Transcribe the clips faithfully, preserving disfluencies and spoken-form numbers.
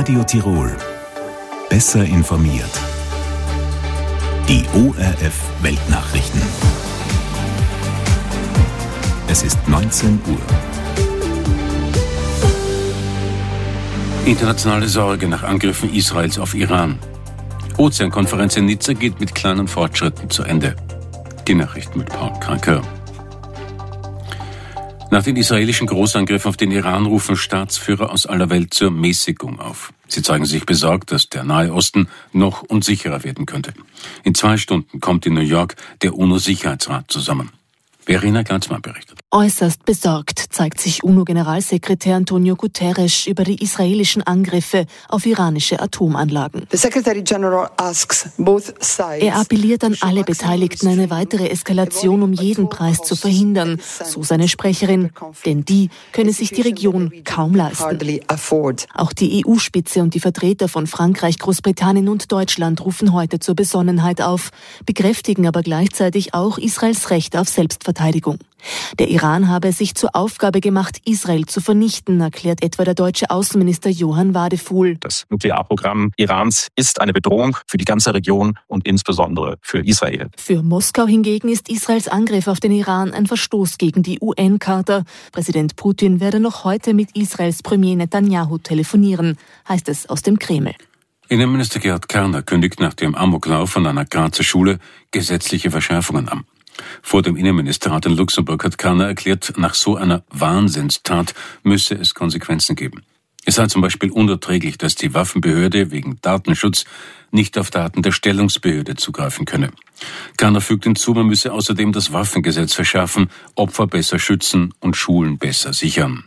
Radio Tirol. Besser informiert. Die O R F Weltnachrichten. Es ist neunzehn Uhr. Internationale Sorge nach Angriffen Israels auf Iran. Ozeankonferenz in Nizza geht mit kleinen Fortschritten zu Ende. Die Nachrichten mit Paul Kranker. Nach den israelischen Großangriffen auf den Iran rufen Staatsführer aus aller Welt zur Mäßigung auf. Sie zeigen sich besorgt, dass der Nahe Osten noch unsicherer werden könnte. In zwei Stunden kommt in New York der UNO-Sicherheitsrat zusammen. Verena Glanzmann berichtet. Äußerst besorgt zeigt sich UNO-Generalsekretär Antonio Guterres über die israelischen Angriffe auf iranische Atomanlagen. Er appelliert an alle Beteiligten, eine weitere Eskalation um jeden Preis zu verhindern, so seine Sprecherin, denn die könne sich die Region kaum leisten. Auch die E U-Spitze und die Vertreter von Frankreich, Großbritannien und Deutschland rufen heute zur Besonnenheit auf, bekräftigen aber gleichzeitig auch Israels Recht auf Selbstverteidigung. Der Iran habe es sich zur Aufgabe gemacht, Israel zu vernichten, erklärt etwa der deutsche Außenminister Johann Wadefuhl. Das Nuklearprogramm Irans ist eine Bedrohung für die ganze Region und insbesondere für Israel. Für Moskau hingegen ist Israels Angriff auf den Iran ein Verstoß gegen die U N-Charta. Präsident Putin werde noch heute mit Israels Premier Netanyahu telefonieren, heißt es aus dem Kreml. Innenminister Gerhard Karner kündigt nach dem Amoklauf an einer Grazer Schule gesetzliche Verschärfungen an. Vor dem Innenministerrat in Luxemburg hat Karner erklärt, nach so einer Wahnsinnstat müsse es Konsequenzen geben. Es sei zum Beispiel unerträglich, dass die Waffenbehörde wegen Datenschutz nicht auf Daten der Stellungsbehörde zugreifen könne. Karner fügt hinzu, man müsse außerdem das Waffengesetz verschärfen, Opfer besser schützen und Schulen besser sichern.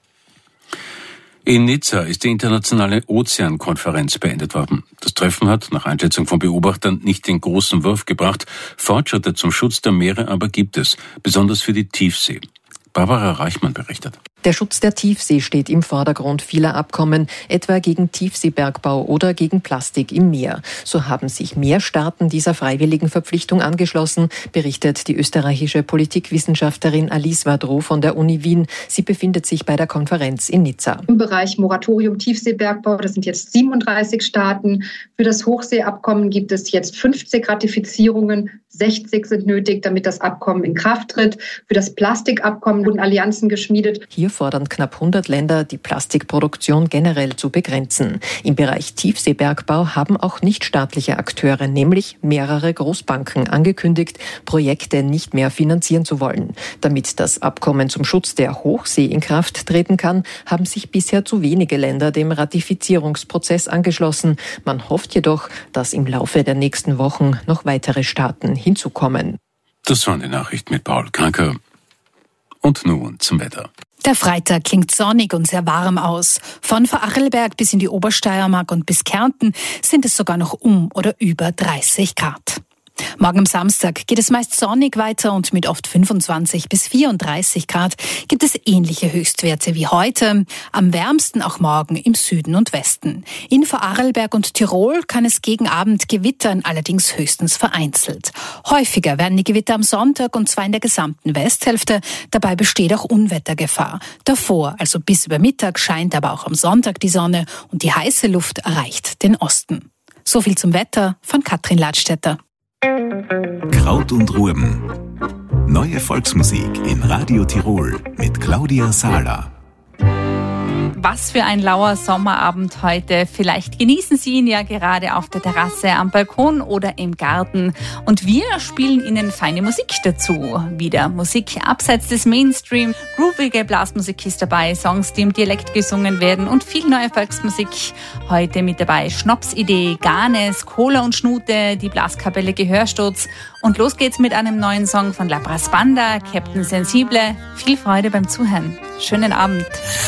In Nizza ist die internationale Ozeankonferenz beendet worden. Das Treffen hat nach Einschätzung von Beobachtern nicht den großen Wurf gebracht. Fortschritte zum Schutz der Meere aber gibt es, besonders für die Tiefsee. Barbara Reichmann berichtet. Der Schutz der Tiefsee steht im Vordergrund vieler Abkommen, etwa gegen Tiefseebergbau oder gegen Plastik im Meer. So haben sich mehr Staaten dieser freiwilligen Verpflichtung angeschlossen, berichtet die österreichische Politikwissenschaftlerin Alice Wadrow von der Uni Wien. Sie befindet sich bei der Konferenz in Nizza. Im Bereich Moratorium Tiefseebergbau, das sind jetzt siebenunddreißig Staaten. Für das Hochseeabkommen gibt es jetzt fünfzig Ratifizierungen. sechzig sind nötig, damit das Abkommen in Kraft tritt. Für das Plastikabkommen wurden Allianzen geschmiedet. Hier fordern knapp hundert Länder, die Plastikproduktion generell zu begrenzen. Im Bereich Tiefseebergbau haben auch nichtstaatliche Akteure, nämlich mehrere Großbanken, angekündigt, Projekte nicht mehr finanzieren zu wollen. Damit das Abkommen zum Schutz der Hochsee in Kraft treten kann, haben sich bisher zu wenige Länder dem Ratifizierungsprozess angeschlossen. Man hofft jedoch, dass im Laufe der nächsten Wochen noch weitere Staaten hinzukommen. Das waren die Nachrichten mit Paul Kranker. Und nun zum Wetter. Der Freitag klingt sonnig und sehr warm aus. Von Vorarlberg bis in die Obersteiermark und bis Kärnten sind es sogar noch um oder über dreißig Grad. Morgen am Samstag geht es meist sonnig weiter und mit oft fünfundzwanzig bis vierunddreißig Grad gibt es ähnliche Höchstwerte wie heute. Am wärmsten auch morgen im Süden und Westen. In Vorarlberg und Tirol kann es gegen Abend gewittern, allerdings höchstens vereinzelt. Häufiger werden die Gewitter am Sonntag und zwar in der gesamten Westhälfte. Dabei besteht auch Unwettergefahr. Davor, also bis über Mittag, scheint aber auch am Sonntag die Sonne und die heiße Luft erreicht den Osten. So viel zum Wetter von Katrin Ladstätter. Kraut und Rüben. Neue Volksmusik in Radio Tirol mit Claudia Sala. Was für ein lauer Sommerabend heute. Vielleicht genießen Sie ihn ja gerade auf der Terrasse, am Balkon oder im Garten. Und wir spielen Ihnen feine Musik dazu. Wieder Musik abseits des Mainstream. Groovige Blasmusik ist dabei, Songs, die im Dialekt gesungen werden und viel neue Volksmusik. Heute mit dabei Schnapsidee, Ganes, Cola und Schnute, die Blaskapelle Gehörsturz. Und los geht's mit einem neuen Song von La Brass Banda, Captain Sensible. Viel Freude beim Zuhören. Schönen Abend.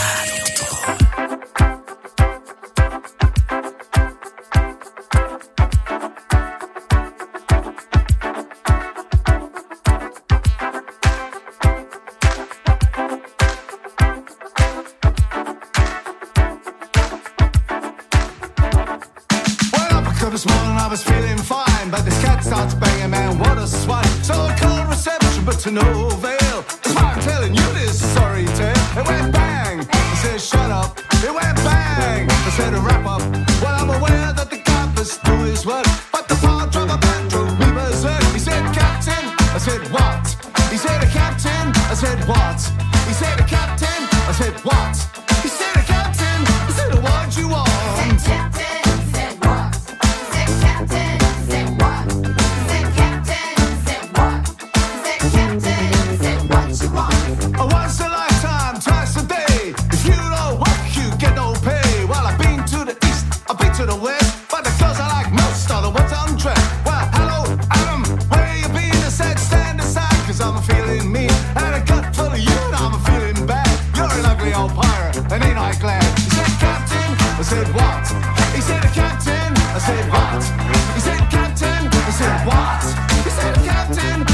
This morning I was feeling fine, but this cat starts banging, man, what a swine. So I called reception, but to no avail. That's why I'm telling you this sorry tale. It went bang, I said shut up. It went bang, I said wrap up.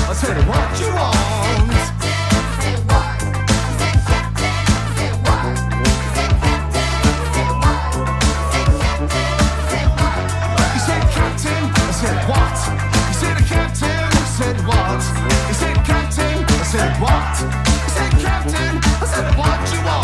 I said, what you want? He said, Captain. I said, what? He said, Captain. I said, what? He said, Captain. I said, what? He said, Captain. I said, what you want?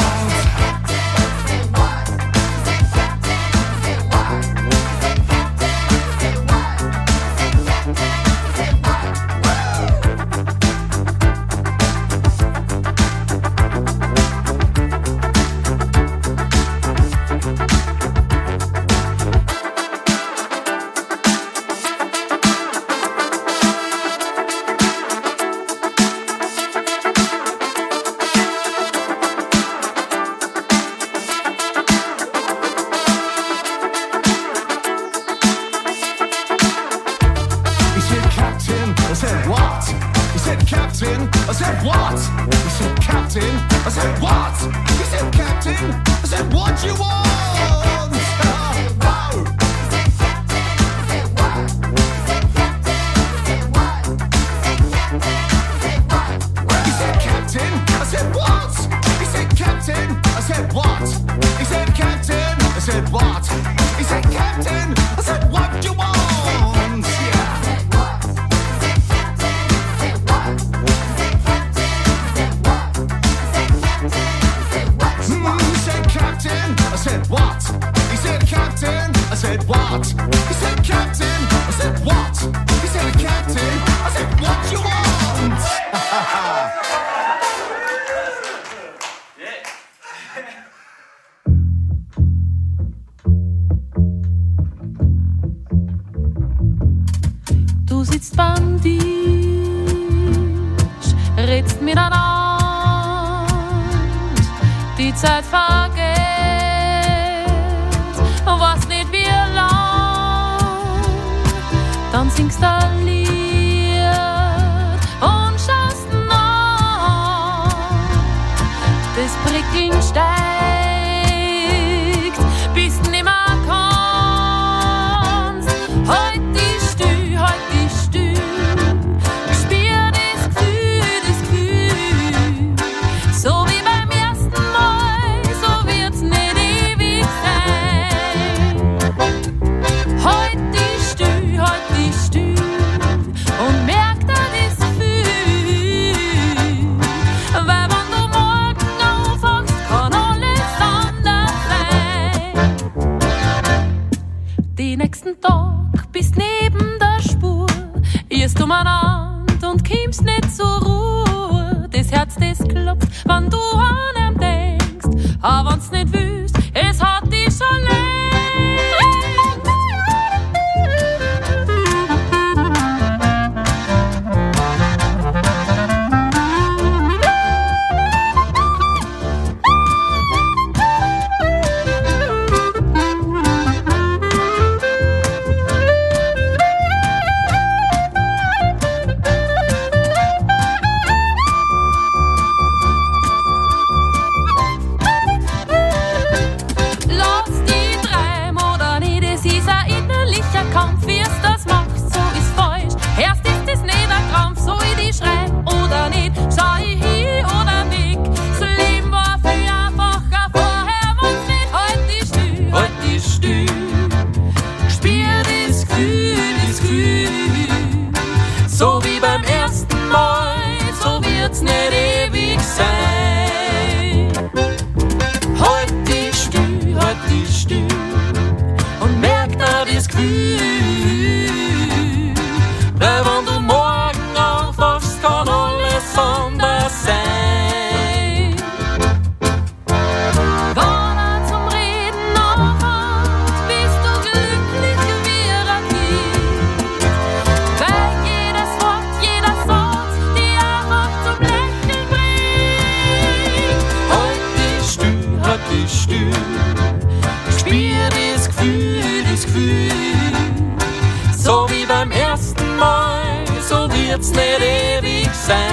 wird's nicht ewig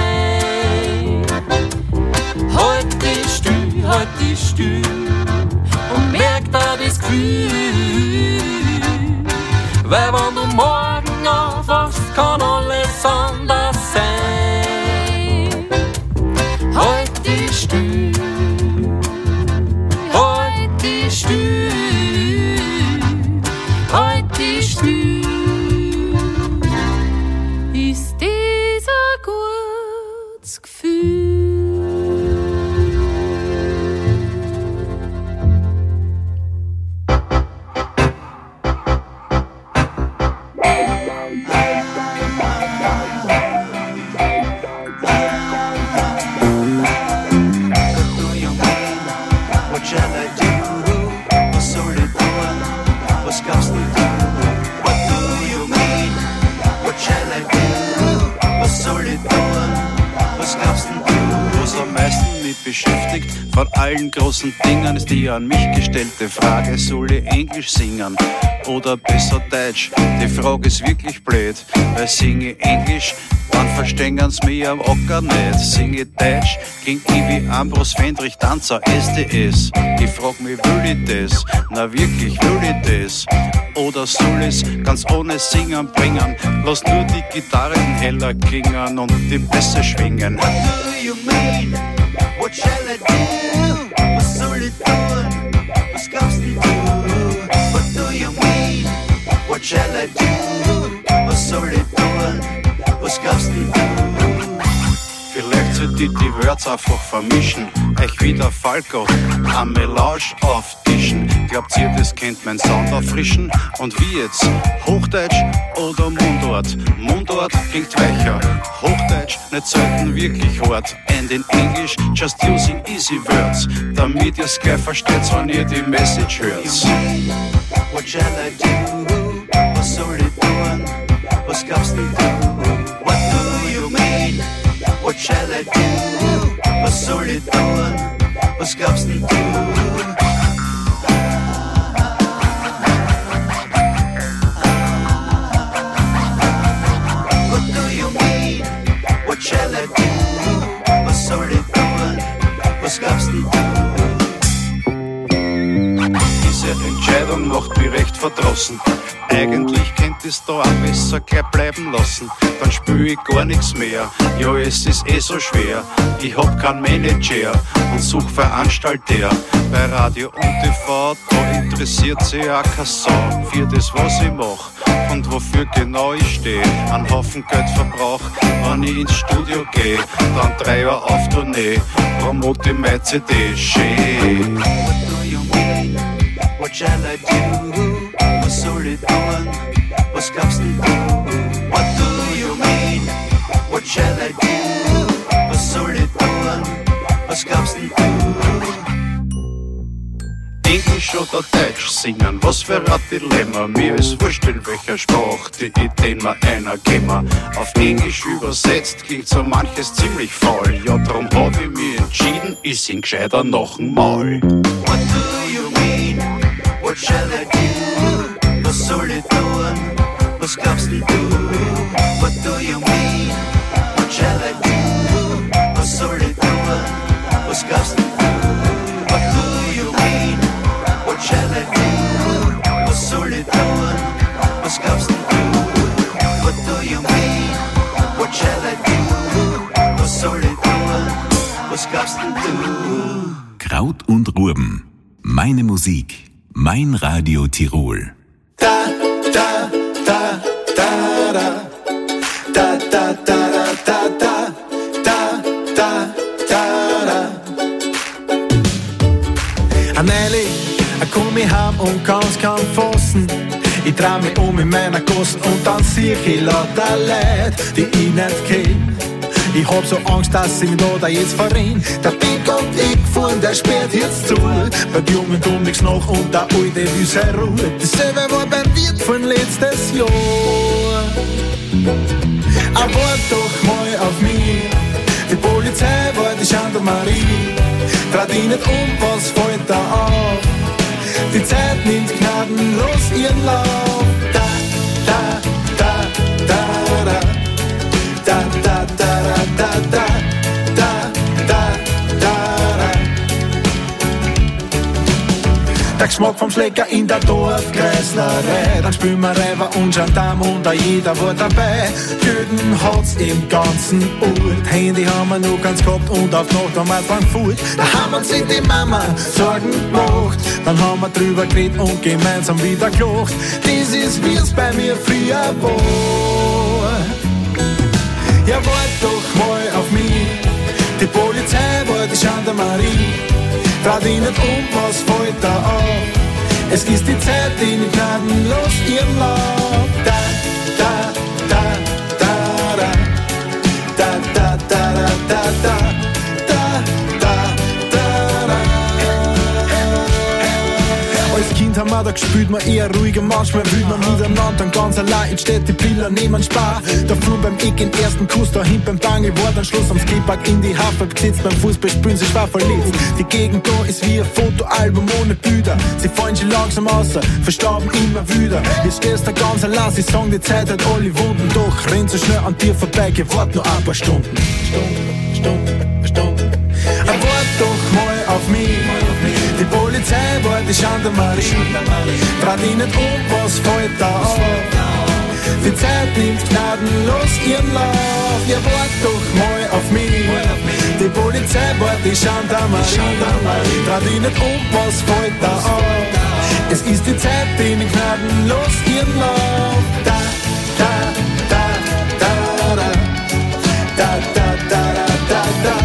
sein. Halt dich still, halt dich still und merk da das Gefühl, weil wenn du morgen aufwachst, kann alles anders sein. ist das ein gutes Gefühl. Beschäftigt vor allen großen Dingen ist die an mich gestellte Frage, soll ich Englisch singen oder besser Deutsch? Die Frage ist wirklich blöd, weil singe ich Englisch, dann verstehen's mich am Acker nicht. Singe ich Deutsch, ging ich wie Ambros Fendrich Tanzer S D S. Ich frag mich, will ich das? Na wirklich, will ich das? Oder soll ich's ganz ohne Singen bringen? Lass nur die Gitarren heller klingen und die Bässe schwingen. What do you mean? What shall I do? Was soll ich tun? Was glaubst du? What do you mean? What shall I do? Was soll ich tun? Was glaubst du? Vielleicht sollte ich die Wörter einfach vermischen, euch wieder Falco am Melange auftischen. Glaubt ihr, das kennt mein Sound erfrischen? Und wie jetzt? Hochdeutsch oder Mundart? Mundart klingt weicher, Hochdeutsch nicht selten wirklich hart. And in English just using easy words, damit ihr's gleich versteht, wenn ihr die Message hört. What shall I do? Was soll ich tun? Was glaubst du? What do you mean? What shall I do? Was soll ich tun? Was glaubst du? What shall I do? Was soll ich tun? Was glaubst du? Diese Entscheidung macht mich recht verdrossen. Eigentlich könnt ich's da auch besser gleich bleiben lassen. Dann spür ich gar nichts mehr. Ja, es ist eh so schwer. Ich hab keinen Manager und such Veranstalter. Bei Radio und T V, da interessiert sich auch keine Sau für das, was ich mach und wofür genau ich steh. Ein Haufen Geld verbrauch, wenn ich ins Studio geh. Dann drei Jahre auf Tournee, promote ich meine C D. Schön. What do you mean? What shall I do? Was soll ich tun? Was glaubst du? What do you mean? What shall I do? Was soll ich tun? Was glaubst du? Englisch oder Deutsch singen, was für ein Dilemma. Mir ist wurscht, in welcher Sprache die Ideen mir einer geben. Auf Englisch übersetzt klingt so manches ziemlich faul. Ja, drum hab ich mich entschieden, ich sing gescheiter noch einmal. What do you mean? What shall I do? Was soll ich tun? Was glaubst du? What do you mean? What shall I do? Was soll ich tun? Was glaubst du? What do you mean? What shall I do? Was soll ich tun? Was glaubst du? What do you mean? What shall I do? Was soll ich tun? Was glaubst du? Kraut und Ruben. Meine Musik. Mein Radio Tirol. Da, da, da, da, da. Da, da, da, da, da, da, da, da, da. Anneli, komm ich heim und kann's kaum fassen. Ich dreh mich um in meiner Gossen und dann sieh ich lauter Leute, die ich nicht kenn. Ich hab so Angst, dass sie mich da jetzt verrennt. Der Big und ich fuhren, der sperrt jetzt zu. Beim Jungen tun nix nach und der Alte will seine Ruhe. Dasselbe war beim Wirt von letztes Jahr. Aber wart doch mal auf mich. Die Polizei war die Gendarmerie. Trat ich nicht um, was fällt da auf? Die Zeit nimmt gnadenlos ihren Lauf. Da, da, da, da, da. Da, da, da, da, da, da, da, da. Der Geschmack vom Schläger in der Dorfkreislerei. Dann spülen wir Räuber und Gendarme und auch jeder war dabei. Jürgen hat's im ganzen Ort. Handy haben wir noch ganz gehabt und auf Nacht haben wir Frankfurt. Da haben wir uns in die Mama Sorgen gemacht. Dann haben wir drüber geredet und gemeinsam wieder gelacht. Das ist wie's bei mir früher war. Gendarmerie. Trau dich nicht um, was fällt da auf? Es ist die Zeit, die nicht gnadenlos ihren Lauf. Da, da, da, da, da, da, da, da, da, da, da. Als Kind haben wir da gespielt, man eher ruhiger, manchmal wühlt man miteinander, ganz allein entsteht die Brille neben Spar. Da fuhr beim Eck den ersten Kuss, dahin beim Tange war dann Schluss am Skatepark in die Hafer gesetzt, beim Fußballspielen sich schwer verletzt. Die Gegend da ist wie ein Fotoalbum ohne Bilder, sie fallen schon langsam aus, verstauben immer wieder. Jetzt stehst du ganz allein, sie sagen, die Zeit hat alle Wunden, doch rennt so schnell an dir vorbei, gewart nur ein paar Stunden. Stunden, Stunden, Stunden. Wart doch mal auf mich. Die Polizei war die Gendarmerie. Trau dich nicht um, was fällt da auf? Die Zeit nimmt gnadenlos ihren Lauf. Ja, wart doch mal auf mich. Die Polizei war die Gendarmerie. Trau dich nicht um, was fällt da auf? Es ist die Zeit, die nimmt gnadenlos ihren Lauf. Da, da, da, da, da, da, da, da, da, da.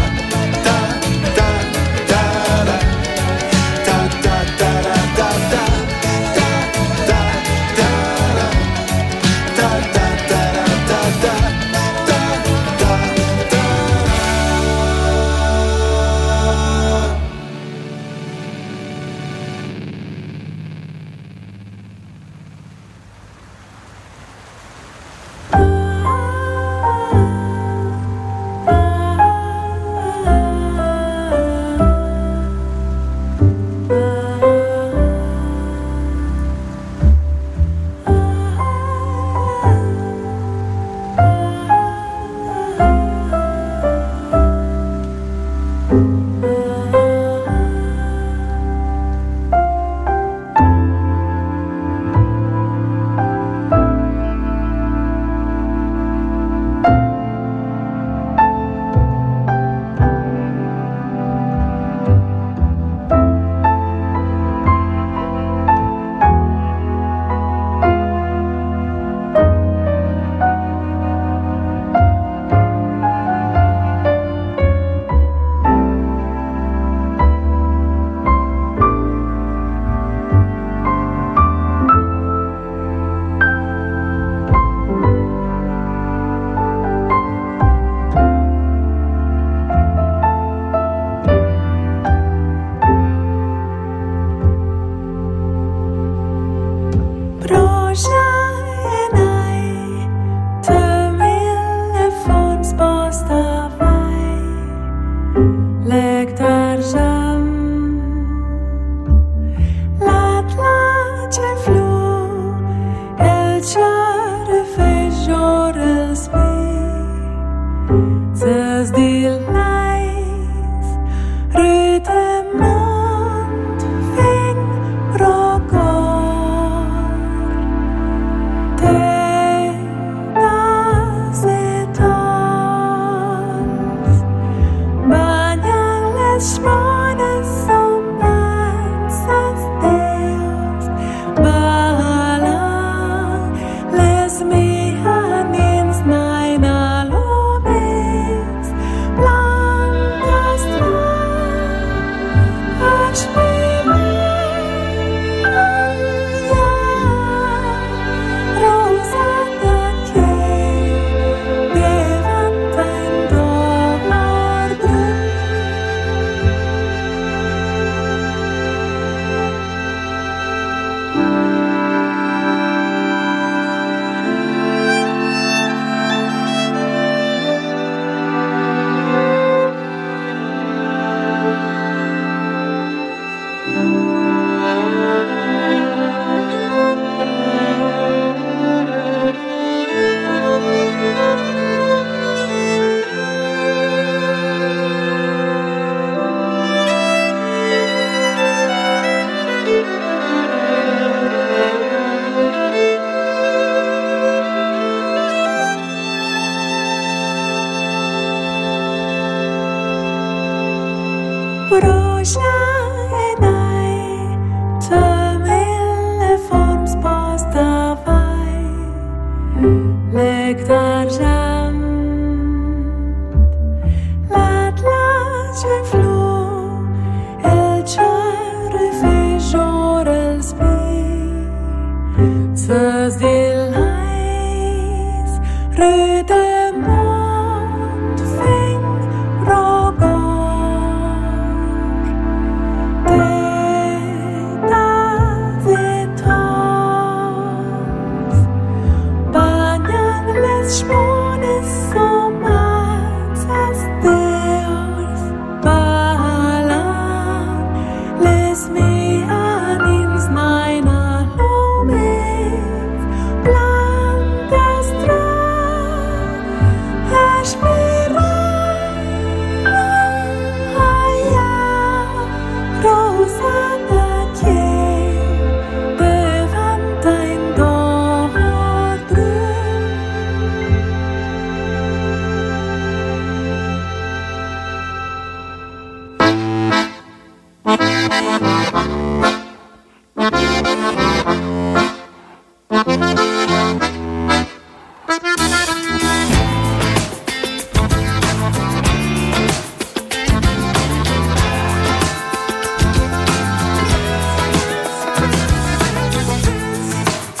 Lat lat, schön flog.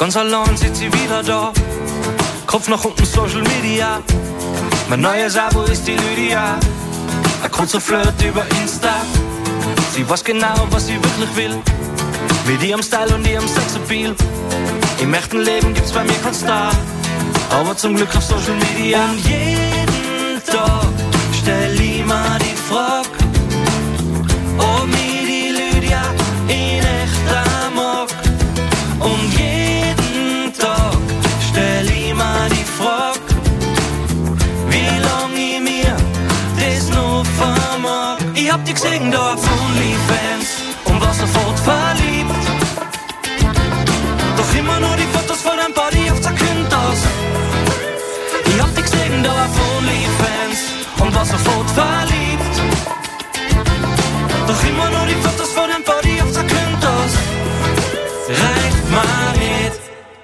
Ganz allein sitzt sie wieder da, Kopf nach unten Social Media. Mein neues Abo ist die Lydia, ein kurzer Flirt über Insta. Sie weiß genau, was sie wirklich will, mit ihrem Style und ihrem Sexappeal. Im echten Leben gibt's bei mir keinen Star, aber zum Glück auf Social Media. Und jeden Tag stell ich mir die Frage, ob mich die Lydia in echt mag. Und jeden Tag stell ich mir die Frage, wie lang ich mir das noch vermag. Ich hab die gesehen da auf OnlyFans und war sofort verliebt. Doch immer nur die Fotos von deinem Body auf Zakynthos. Ich hab die gesehen da auf OnlyFans und war sofort verliebt. Doch immer nur die Fotos von deinem Body auf Zakynthos. Reicht mal nicht.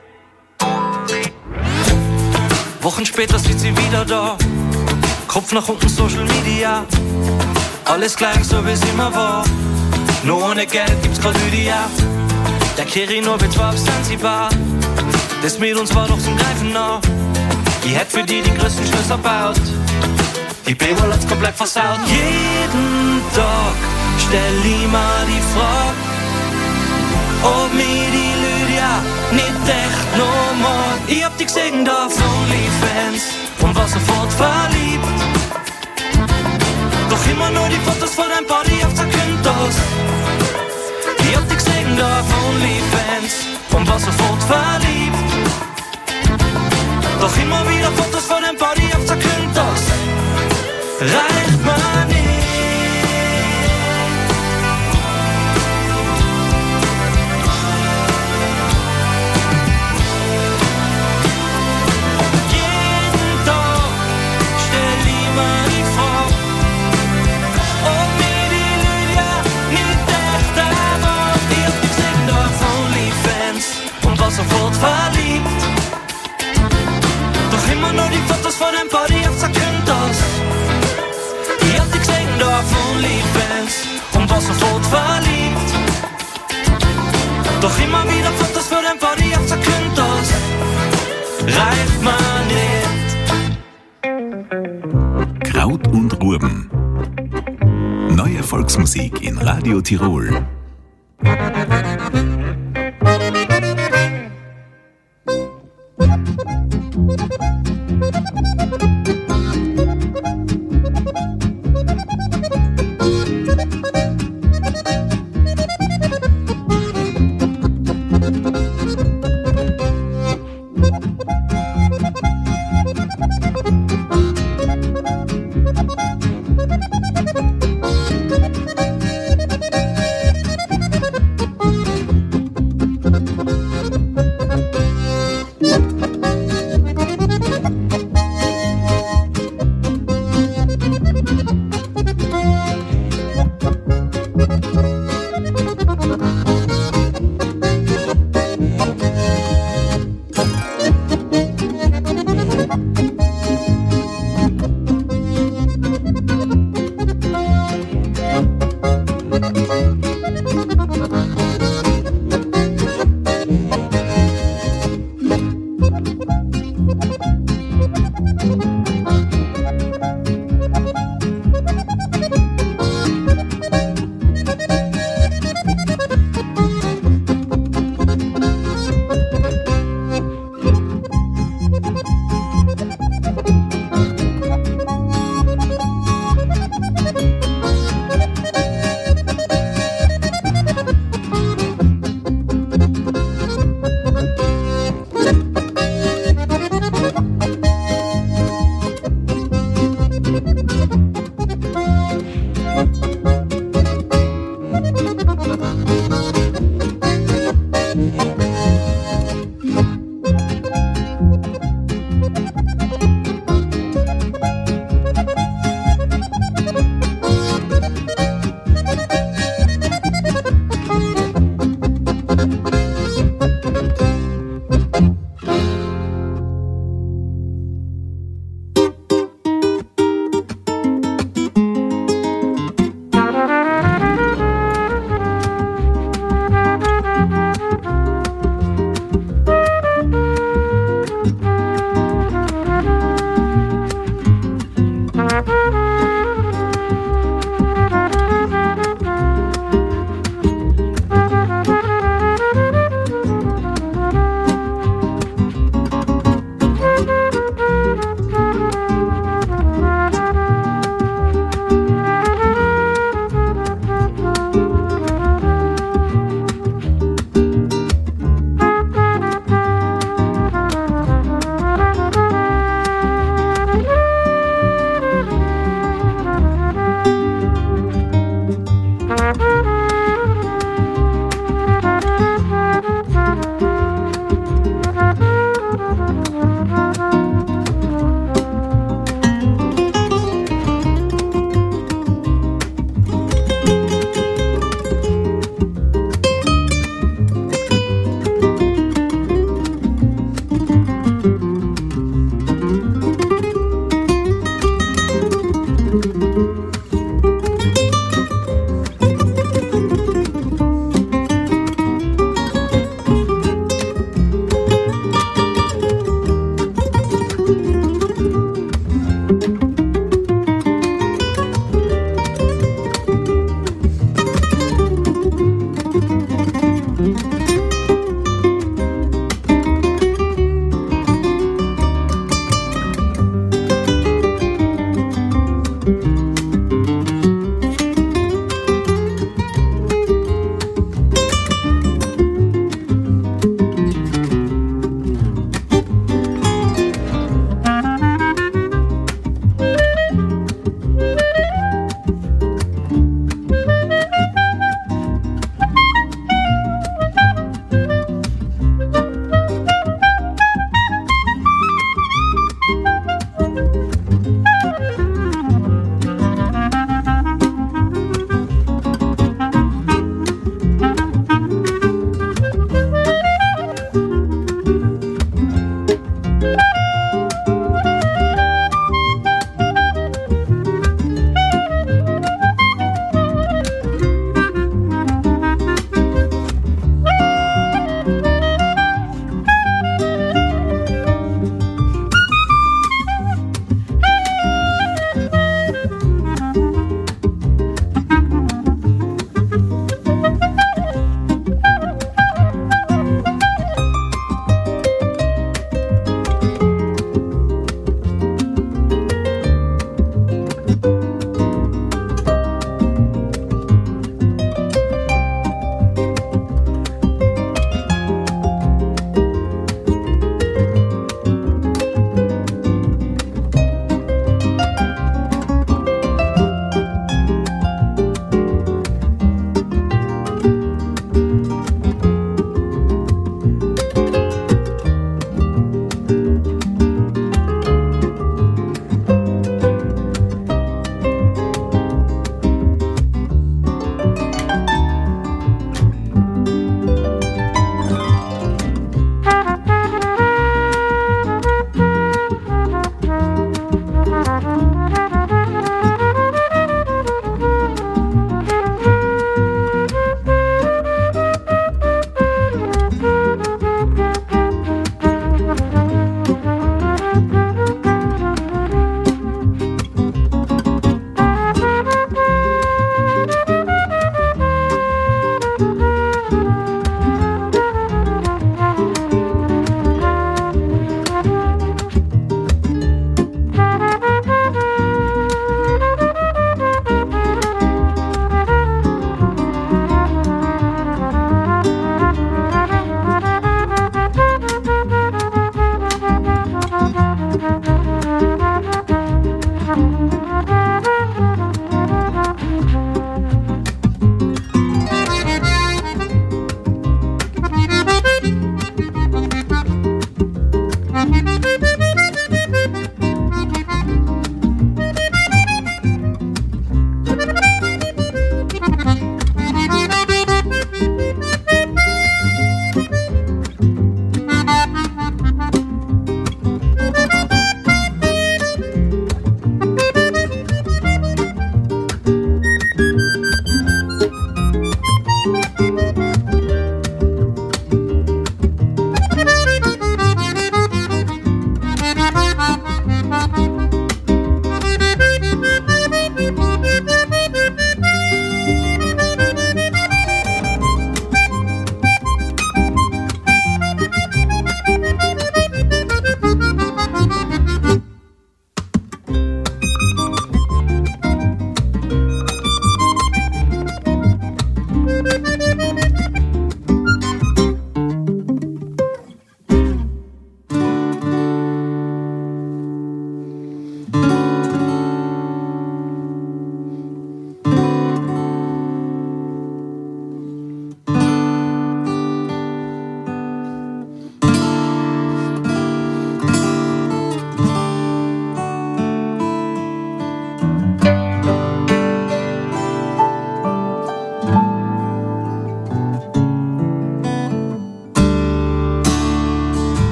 Wochen später sitzt sie wieder da, Kopf nach unten Social Media. Alles gleich so wie es immer war, nur ohne Geld gibt's grad Lydia. Der Kirino wird zwar auf Zanzibar, das mit uns war doch zum Greifen nah. Ich hätt für die die größten Schlösser baut, die Baywall hat's komplett versaut. Jeden Tag stell ich mir die Frage, ob mich die Lydia nicht echt noch mag. Ich hab die gesehen da auf OnlyFans und war sofort verliebt. Doch immer nur die Fotos von deinem Body auf Zakynthos. Ich hab die gesehen da auf OnlyFans und war sofort verliebt. Doch immer wieder Fotos von deinem Body auf Zakynthos. Reicht mir nicht. Sofort verliebt. Doch immer nur die Fotos von deinem Body auf Zakynthos. Ich hab die gesehen da auf OnlyFans und war sofort verliebt. Doch immer wieder Fotos von deinem Body auf Zakynthos. Reicht mir nicht. Kraut und Ruben. Neue Volksmusik in Radio Tirol.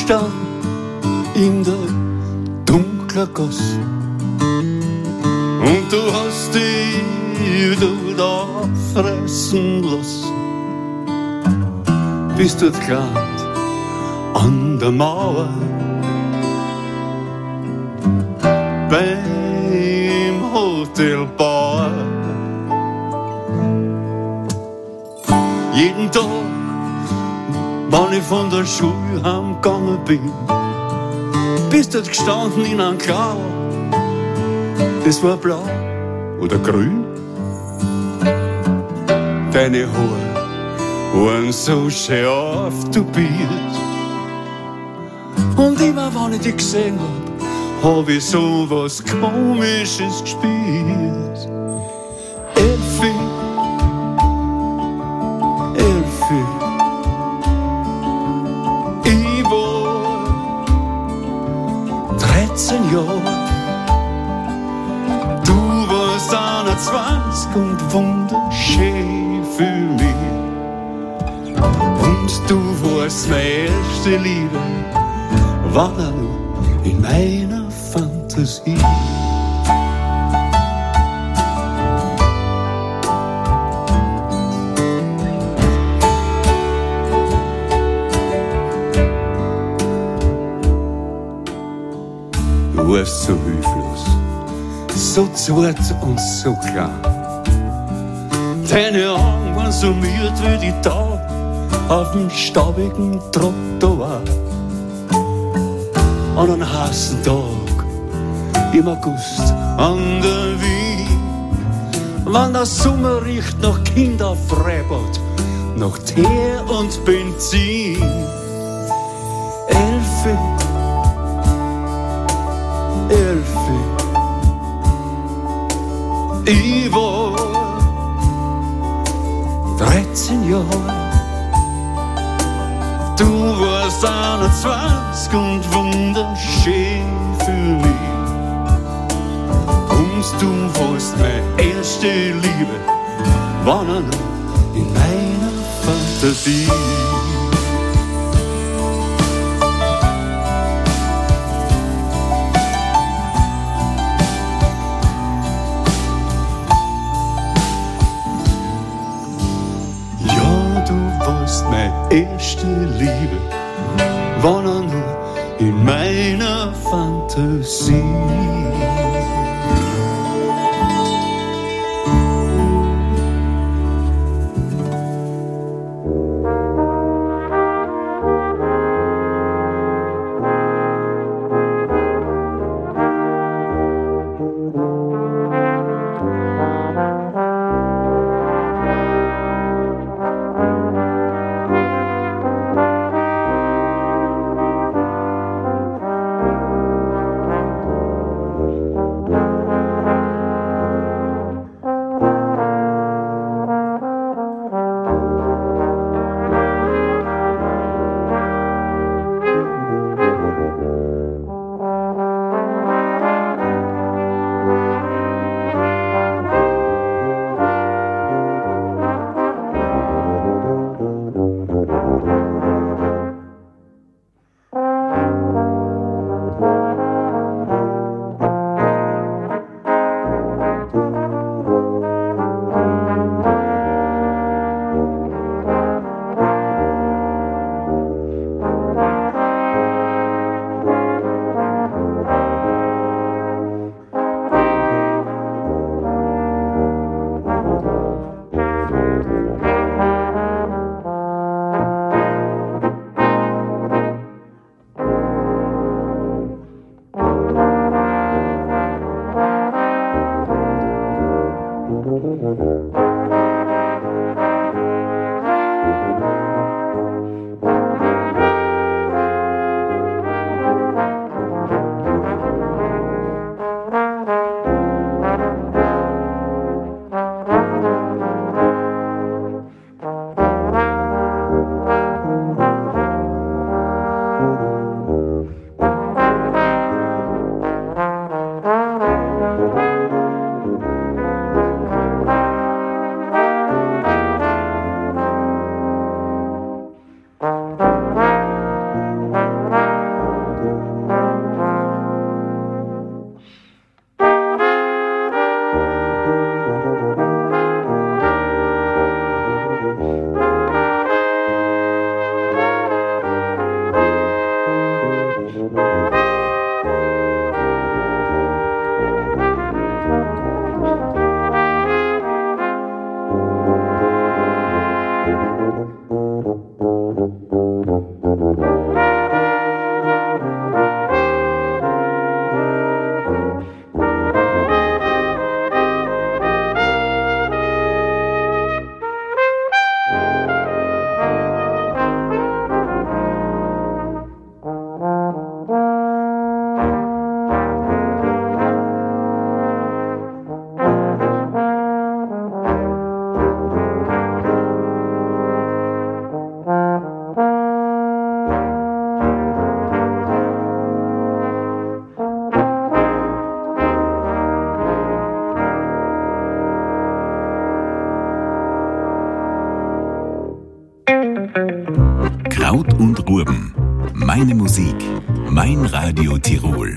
gestanden in der dunklen Gasse. Und du hast dich da fressen lassen. Bist dort gelandet an der Mauer beim Hotelbauer. Jeden Tag, wenn ich von der Schule heimgegangen bin, bist dort gestanden in einem Klau. Das war blau oder grün. Deine Haare waren so scharf tupiert. Und immer, wenn ich dich gesehen hab, hab ich so was Komisches gespürt. Elfi, Elfi, ich war dreizehn Jahre. Du warst einundzwanzig und wunderschön für mich. Und du warst meine erste Liebe, war nur in meiner Fantasie. Du warst so hilflos, so zart und so klein. Deine Augen waren so müde wie die Tau auf dem staubigen Trottoir. An einem heißen Tag im August an der Wien, wenn der Sommer riecht nach Kinderfreibad, nach Teer und Benzin. Elfi, Elfi, ich war dreizehn Jahre. Du warst einundzwanzig und wunderschön für mich. Und du warst meine erste Liebe, war nur in meiner Fantasie. Erste Liebe war nur in meiner Fantasie. Kraut und Ruben. Meine Musik. Mein Radio Tirol.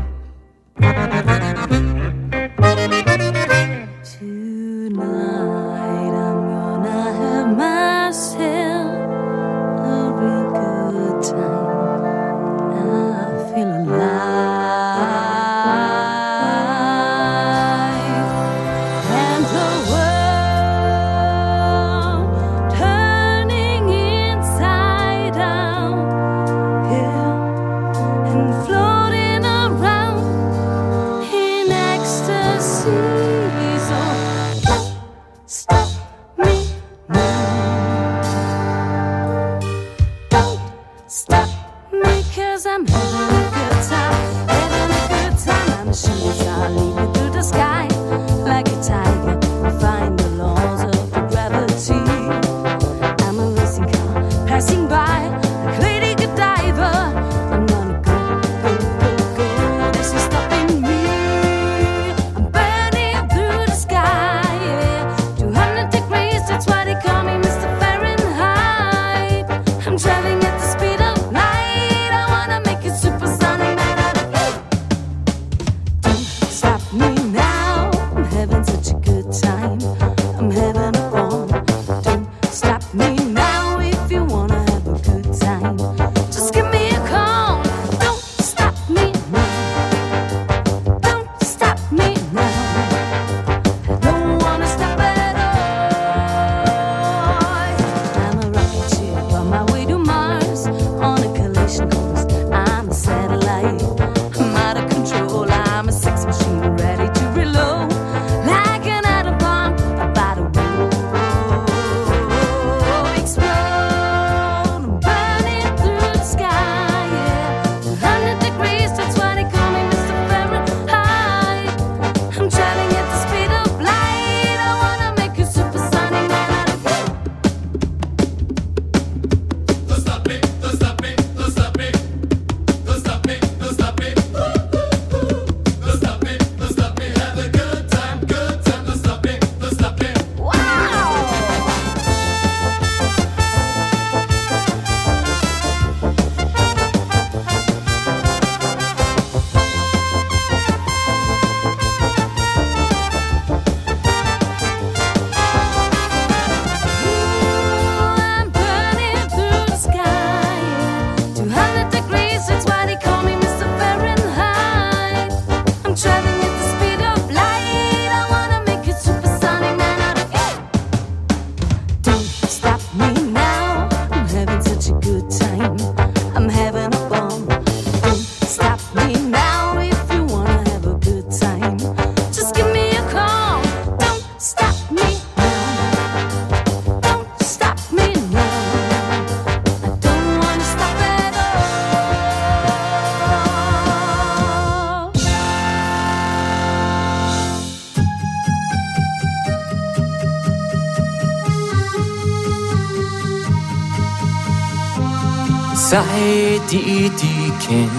Seit ich die kenn,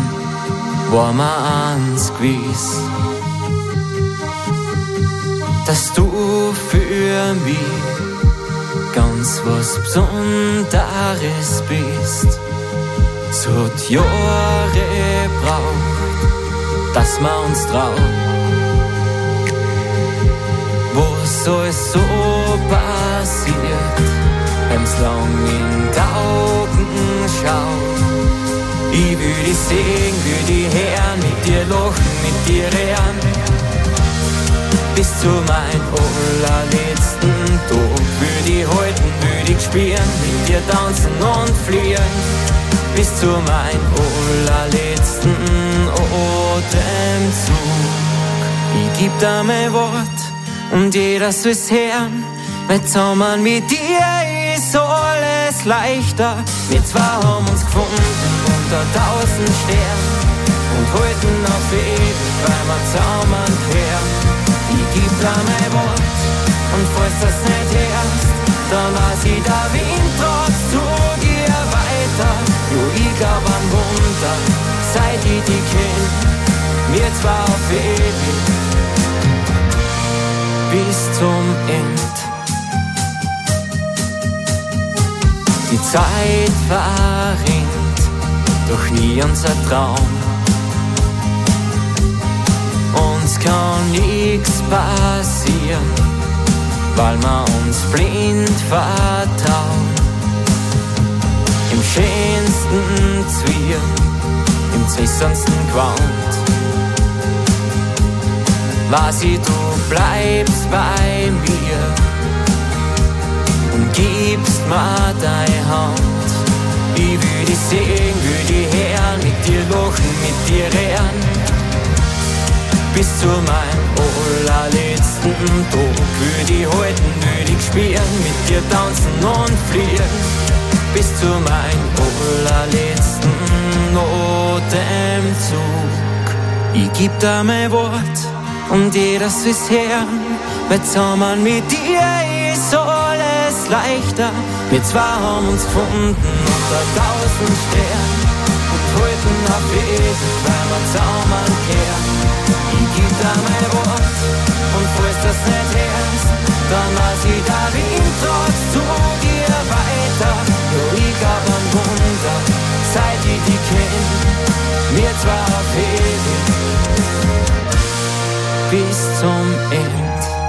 war mir eins gewiss, dass du für mich ganz was Besonderes bist. Es hat Jahre braucht, dass wir uns trauen, was alles so passiert, wenn's lang in die Augen schaut. Ich will dich sehen, will dich hören, mit dir lachen, mit dir reden, bis zu meinem allerletzten Tag. Will dich halten, will dich spüren, mit dir tanzen und fliehen, bis zu meinem allerletzten Atemzug. Ich geb dir mein Wort und jeder soll's hören, weil zusammen mit dir ist alles leichter. Wir zwei haben uns gefunden unter tausend Sternen und halten auf ewig, weil wir zusammen gehören. Ich geb dir mein Wort und falls das nicht hörst, dann weiß ich, der Wind tragt zu dir weiter. Jo, ich glaub an Wunder, seit ich dich kenn, wir zwei auf ewig, bis zum End. Die Zeit verrinnt, doch nie unser Traum. Uns kann nichts passieren, weil wir uns blind vertrauen. Im schönsten Zwirn, im zwisserndsten Gewand, weiß ich, du bleibst bei mir und gibst mir deine Hand. Ich will dich sehen, will dich hören, mit dir lachen, mit dir reden. Bis zu meinem allerletzten Tag will dich halten, will dich spüren, mit dir tanzen und fliegen. Bis zu meinem allerletzten Atemzug. Ich geb dir mein Wort und jeder soll's hören, weil zusammen mit dir ist alles leichter. Wir zwei haben uns gefunden unter tausend Sternen und halten auf ewig, weil wir zusammen kehren. Ich geb dir mein Wort und falls das nicht hörst, dann weiß ich, der Wind tragt zu dir weiter. Ja, ich glaub an Wunder, seit ich dich kenn, wir zwei auf ewig bis zum Ende.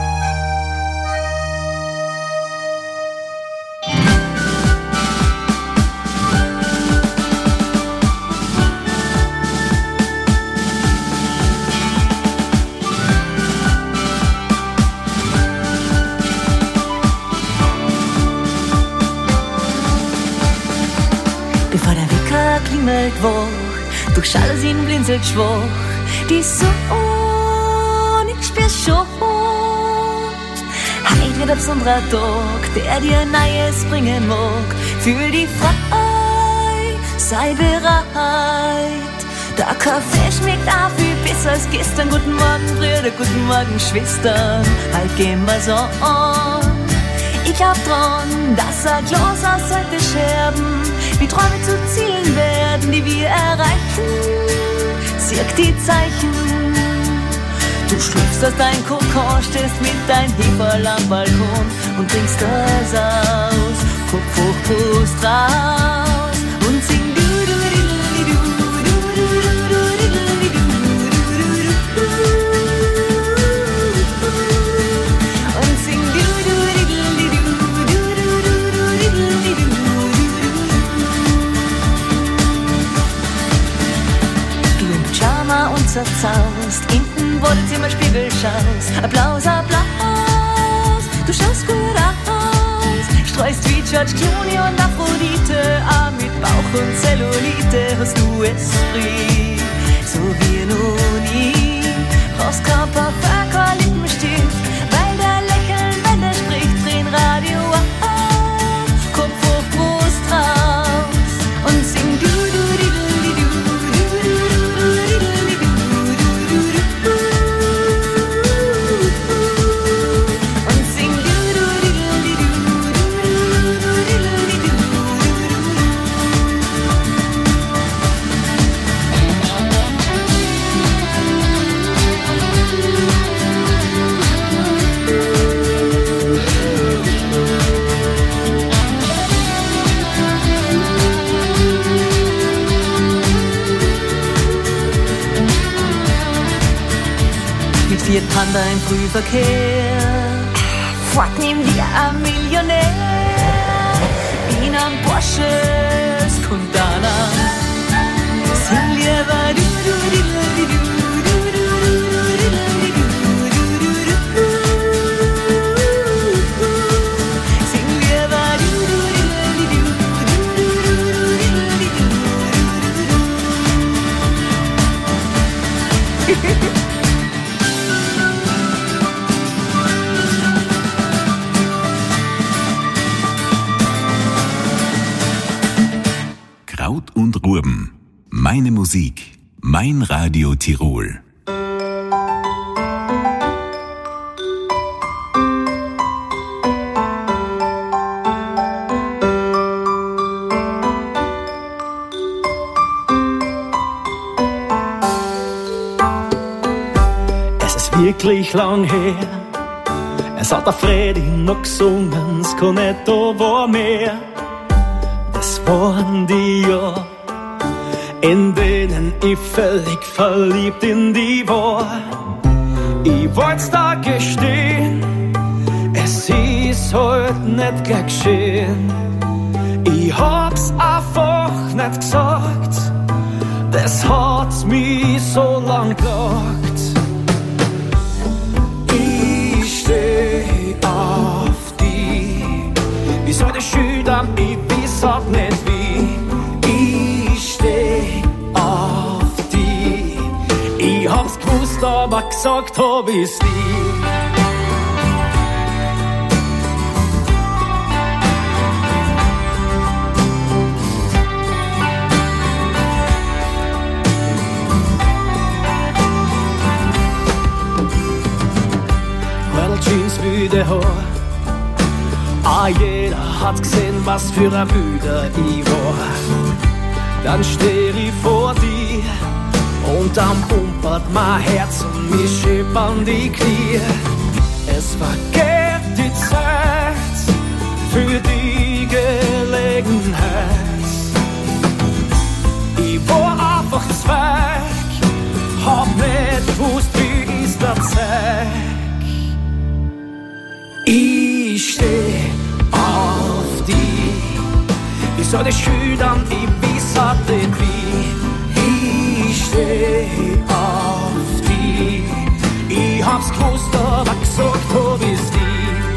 Bevor der Wecker klingelt wach, durch Jalousien blinzelt schwach die Sonne, ich spür schon. Heut wird ein besonderer Tag, der dir Neues bringen mag. Fühl dich frei, sei bereit. Der Kaffee schmeckt auch viel besser als gestern. Guten Morgen, Brüder, guten Morgen, Schwestern. Halt gehen wir so an. Ich glaub dran, dass ein Glas aus alte Scherben wie Träume zu Zielen werden, die wir erreichen. Zirk die Zeichen. Du schlüpfst aus dein Kokon, stehst mit dein Heferl am Balkon und trinkst das aus. Kopf hoch, Brust raus und sing du, du, du, du, du, du, du, du, und sing du, du, du, du, du, du, du im Pyjama und zerzaust, hinten Badezimmerspiegel schaust. Applaus, Applaus, du schaust gut aus. Streust wie George Clooney und Aphrodite, auch mit Bauch und Zellulite hast du Esprit, so wie noch nie. Brauchst kein Parfum, kein Lippenstift, weil der lächeln, wenn der spricht, drehen Radio auf. Kopf hoch, Brust raus und sing du, du, du, du, du, du, du, Fiat Panda im Frühverkehr, fort neben dir ein Millionär, in einem Porsche Skundana, sing lieber du, du, du, du, du, du, du, sing lieber du, du, du, du, du, du, Kraut und Ruben. Meine Musik. Mein Radio Tirol. Es ist wirklich lang her. Es hat der Freddy noch gesungen, es kann nicht da war mehr. waren die Jahre, in denen ich völlig verliebt in die war. Ich wollt's da gestehen, es ist halt nicht gleich geschehen. Ich hab's einfach nicht gesagt, das hat mich so lang gelockt. Ich steh auf die, wie soll das schüttern, ich weiß auch nicht wie. Ich steh auf die, ich hab's gewusst, aber gesagt hab ich's nie. Jeans, müde Haar. Ah, jeder hat gesehen, was für ein Müder ich war. Dann steh ich vor dir und dann pumpert mein Herz und mich schippern die Knie. Es vergeht die Zeit für die Gelegenheit. Ich war einfach Zweig, hab nicht gewusst, wie ist der Zeit. Ich steh auf die, ich soll dich schüttern, ich weiß auch nicht wie. Ich steh auf die, ich hab's gewusst, aber gesagt hab ich's nie.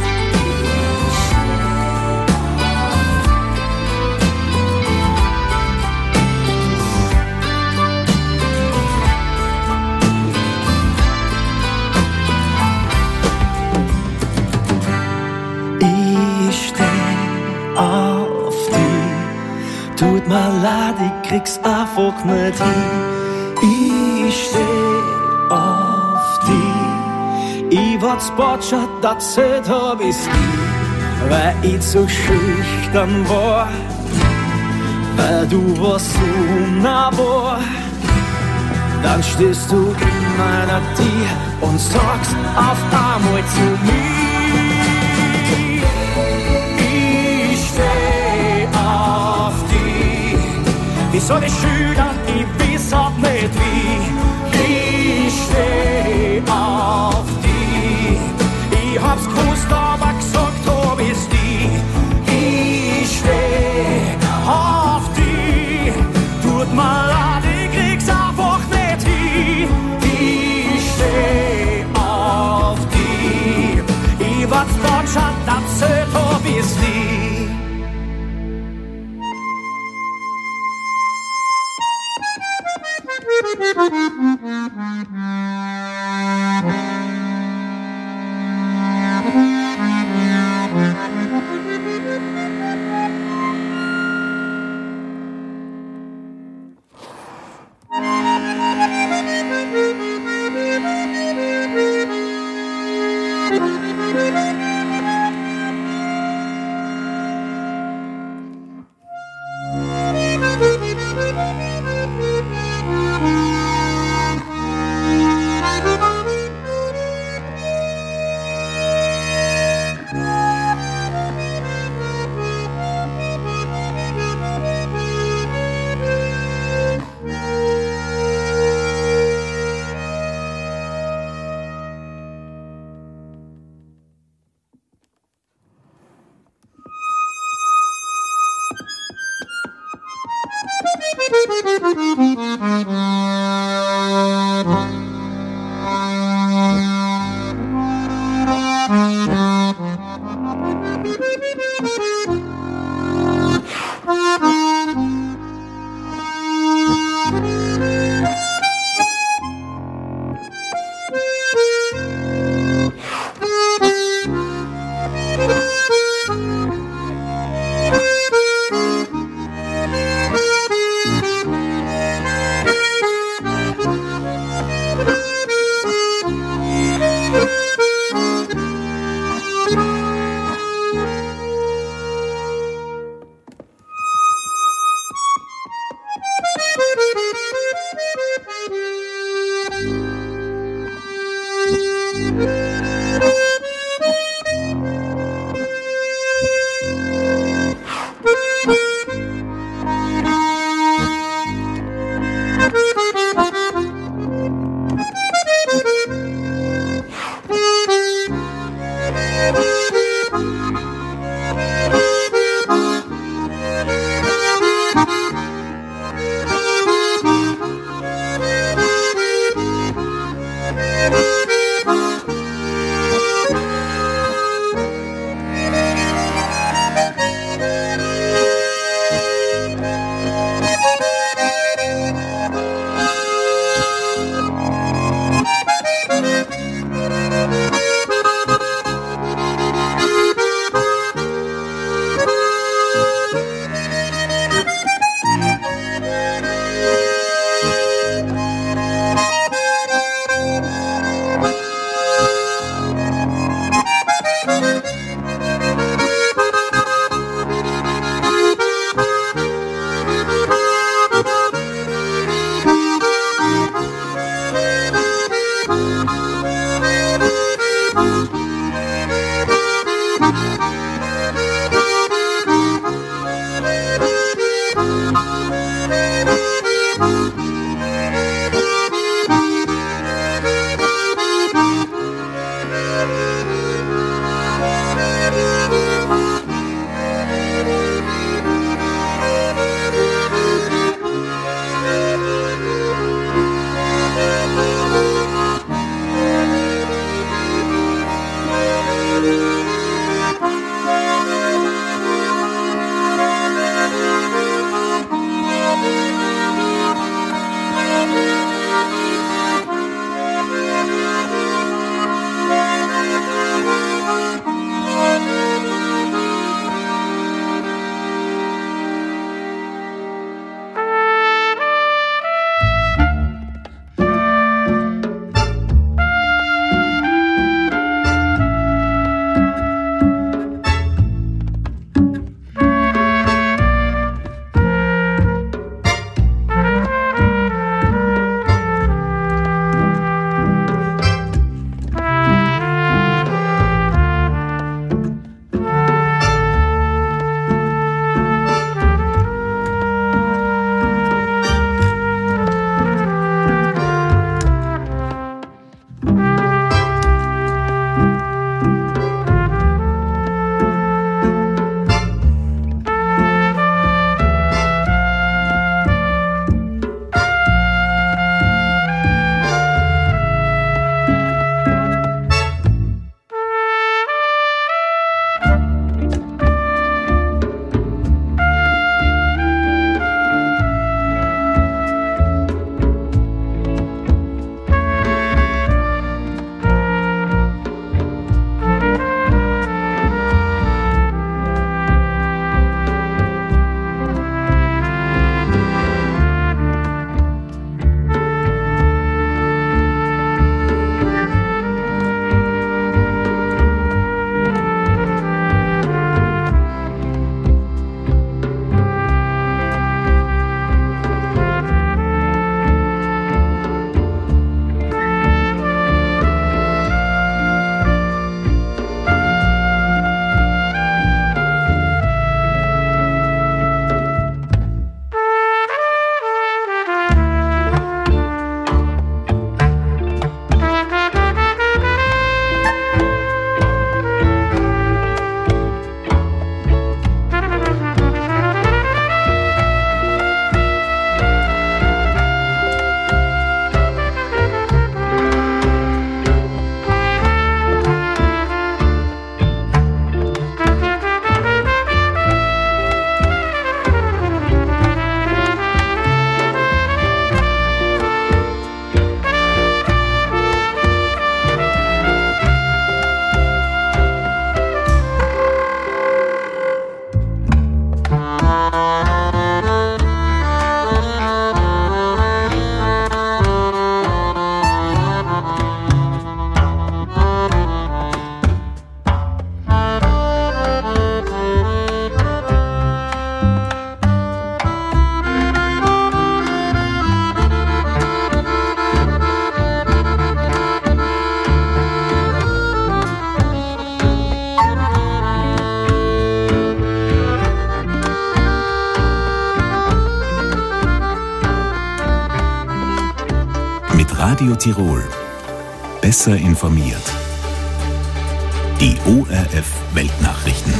Auf die, tut mir leid, ich krieg's einfach nicht hin. Ich steh auf die, ich war's Botschaft, erzählt hab ich's nie, weil ich zu schüchtern war, weil du warst so nahbar. Dann stehst du in meiner Tür und sagst auf einmal zu mir. Wie soll ich schüttern, ich weiß auch nicht wie. Ich steh auf die, ich hab's gewusst, aber gesagt hab ich's nie. Ich steh auf die, tut mir leid, ich krieg's einfach nicht hin. Ich steh auf die, ich war's Deutschland, erzählt hab ich's nie. Radio Tirol. Besser informiert. Die O R F Weltnachrichten.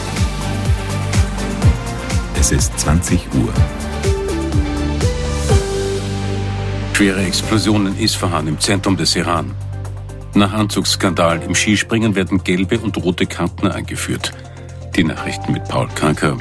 Es ist zwanzig Uhr. Schwere Explosion in Isfahan im Zentrum des Iran. Nach Anzugsskandal im Skispringen werden gelbe und rote Karten eingeführt. Die Nachrichten mit Paul Kranker.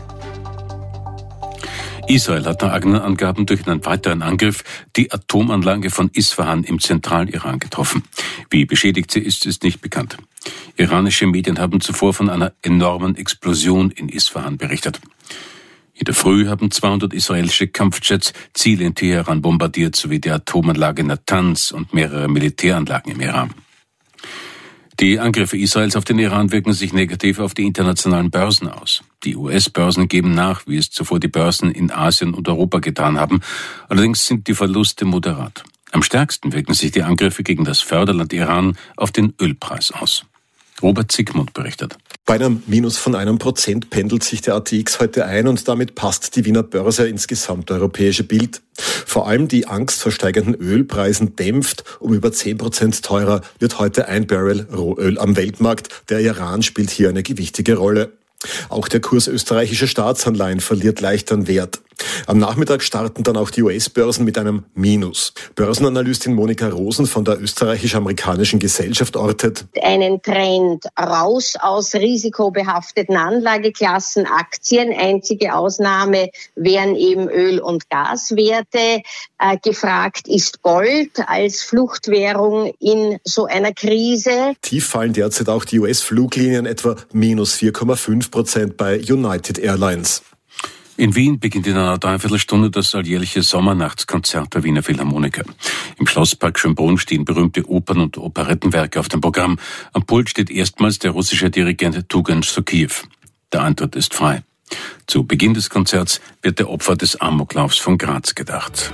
Israel hat nach eigenen Angaben durch einen weiteren Angriff die Atomanlage von Isfahan im Zentraliran getroffen. Wie beschädigt sie ist, ist nicht bekannt. Iranische Medien haben zuvor von einer enormen Explosion in Isfahan berichtet. In der Früh haben zweihundert israelische Kampfjets Ziele in Teheran bombardiert, sowie die Atomanlage Natanz und mehrere Militäranlagen im Iran. Die Angriffe Israels auf den Iran wirken sich negativ auf die internationalen Börsen aus. Die U S-Börsen geben nach, wie es zuvor die Börsen in Asien und Europa getan haben. Allerdings sind die Verluste moderat. Am stärksten wirken sich die Angriffe gegen das Förderland Iran auf den Ölpreis aus. Robert Zygmunt berichtet. Bei einem Minus von einem Prozent pendelt sich der A T X heute ein und damit passt die Wiener Börse ins gesamteuropäische Bild. Vor allem die Angst vor steigenden Ölpreisen dämpft. Um über zehn Prozent teurer wird heute ein Barrel Rohöl am Weltmarkt. Der Iran spielt hier eine gewichtige Rolle. Auch der Kurs österreichischer Staatsanleihen verliert leicht an Wert. Am Nachmittag starten dann auch die U S-Börsen mit einem Minus. Börsenanalystin Monika Rosen von der österreichisch-amerikanischen Gesellschaft ortet: Einen Trend raus aus risikobehafteten Anlageklassen, Aktien. Einzige Ausnahme wären eben Öl- und Gaswerte. Äh, gefragt ist Gold als Fluchtwährung in so einer Krise. Tief fallen derzeit auch die U S-Fluglinien, etwa minus vier Komma fünf Prozent bei United Airlines. In Wien beginnt in einer Dreiviertelstunde das alljährliche Sommernachtskonzert der Wiener Philharmoniker. Im Schlosspark Schönbrunn stehen berühmte Opern- und Operettenwerke auf dem Programm. Am Pult steht erstmals der russische Dirigent Tugan Sokiew. Der Eintritt ist frei. Zu Beginn des Konzerts wird der Opfer des Amoklaufs von Graz gedacht.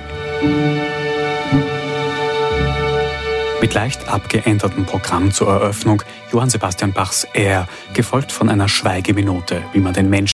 Mit leicht abgeändertem Programm zur Eröffnung Johann Sebastian Bachs Air, gefolgt von einer Schweigeminute, wie man den Menschen